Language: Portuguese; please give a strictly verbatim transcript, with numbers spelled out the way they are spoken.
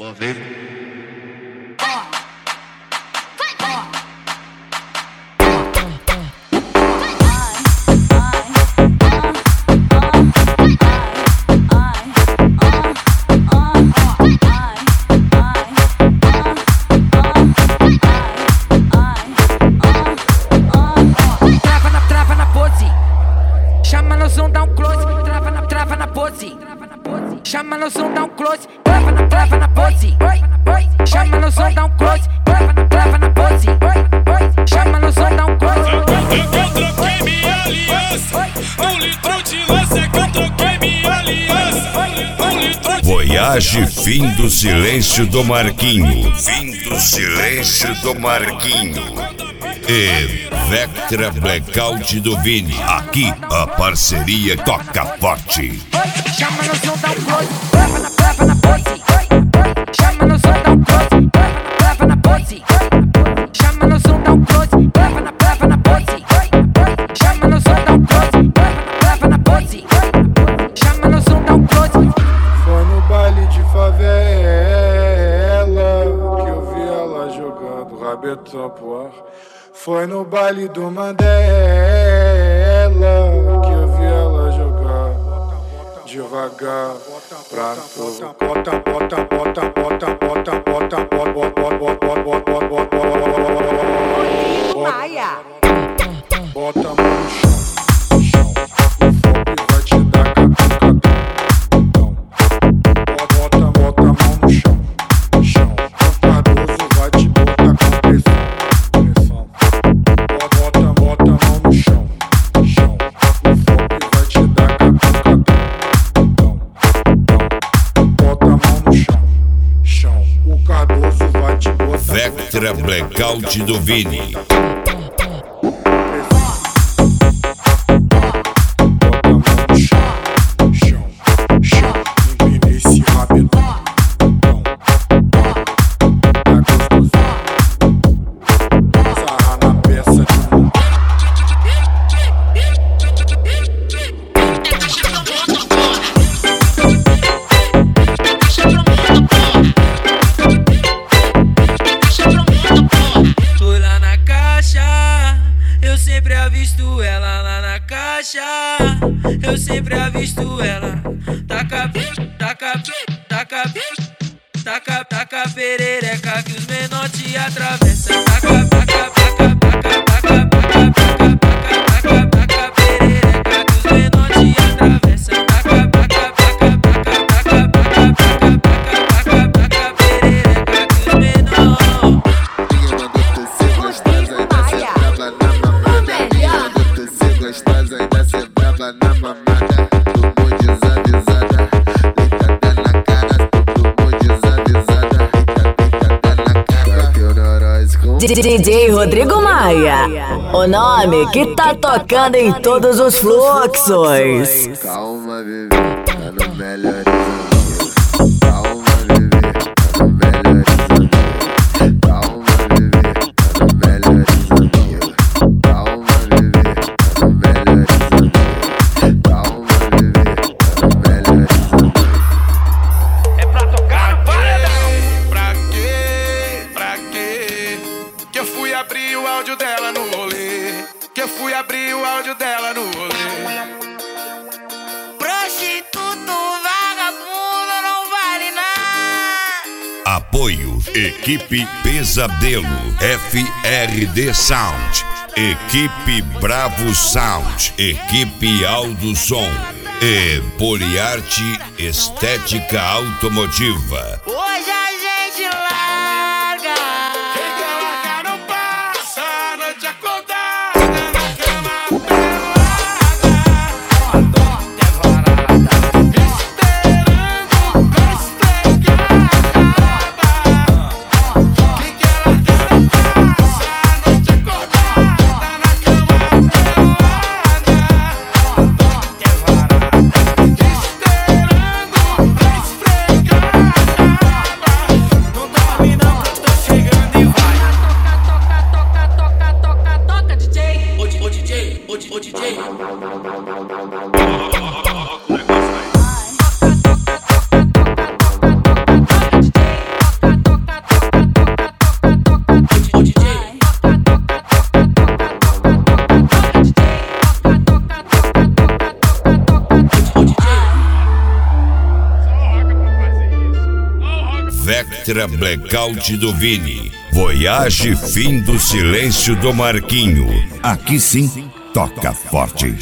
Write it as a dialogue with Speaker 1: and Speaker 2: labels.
Speaker 1: Vou ver.
Speaker 2: Chama no som, dá um close, trava na, trava na pose. Chama no som, dá um close, trava na, trava na pose. Chama no som, dá um close, trava na, trava na pose. Chama no som, dá um close.
Speaker 3: Eu troquei minha aliança, um litro de lança que eu troquei minha aliança. Um litro de...
Speaker 4: Voyage, fim do silêncio do Marquinho. Fim do silêncio do Marquinho. E Vectra Blackout do Vini. Aqui a parceria toca forte.
Speaker 2: Chama no som, dá um close, trava na, trava na pose. Chama no som, dá um close, trava na, trava na pose. Chama no som, dá um close, trava na, trava na pose. Chama no som, dá um close, trava na, trava na pose. Chama no som, dá um close.
Speaker 5: Foi no baile de favela que eu vi ela jogando rabetão pro ar. Foi no baile do Mandela que eu vi ela jogar devagar pra provocar. Bota, bota, bota, bota, bota, bota, bota, bota, bota, bota, bota, bota a mão no chão, chão. O fome vai te dar catucadão. Bota, bota a mão no chão, chão. O Cardoso vai te botar com pressão.
Speaker 4: Vectra Blackout do Vini.
Speaker 6: Eu sempre avisto ela. Taca, taca, taca, taca, taca perereca que os menor te atravessam. Taca, taca, taca, taca, taca, taca, taca, taca, taca perereca que os menor te atravessam. Taca, taca, taca, taca, taca, taca, taca, taca perereca que os menor.
Speaker 7: D J Rodrigo Maia, o nome que tá tocando em todos os fluxos.
Speaker 8: Calma, bebê, tá no melhorizando. Calma, bebê, tá no melhorizando. Calma, bebê, tá no melhorizando. Calma, bebê, tá no melhorizando. Calma, bebê, tá no melhorizando.
Speaker 3: É pra tocar no paredão. Pra quê? Pra quê? Que eu fui abrir o áudio dela no rolê. Que eu fui abrir o áudio dela no rolê.
Speaker 6: Prostituto, vagabundo, não vale nada.
Speaker 4: Apoio Equipe Pesadelo, F R D Sound, Equipe Bravo Sound, Equipe Aldo Som e Poliarte Estética Automotiva.
Speaker 6: Hoje a gente larga.
Speaker 3: Quem quer largar não passa a noite acordada na cama pelada. Até varada, esperando pra esfregar. Quem quer largar não passa a noite acordada na cama pelada. Até varada, esperando pra esfregar.
Speaker 4: Vectra Blackout do Vini. Voyage Fim do Silêncio do Marquinho. Aqui sim, toca forte.